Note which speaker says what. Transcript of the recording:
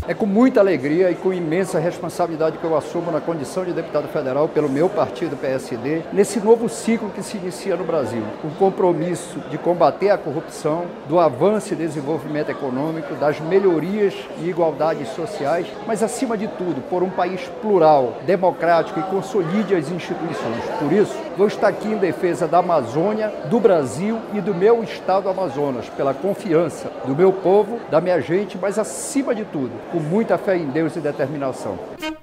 Speaker 1: É com muita alegria e com imensa responsabilidade que eu assumo na condição de deputado federal pelo meu partido PSD, nesse novo ciclo que se inicia no Brasil. O compromisso de combater a corrupção, do avanço e desenvolvimento econômico, das melhorias e igualdades sociais, mas acima de tudo, por um país plural, democrático e consolide as instituições. Por isso, vou estar aqui em defesa da Amazônia, do Brasil e do meu estado Amazonas, pela confiança do meu povo, da minha gente, mas acima de tudo, com muita fé em Deus e determinação.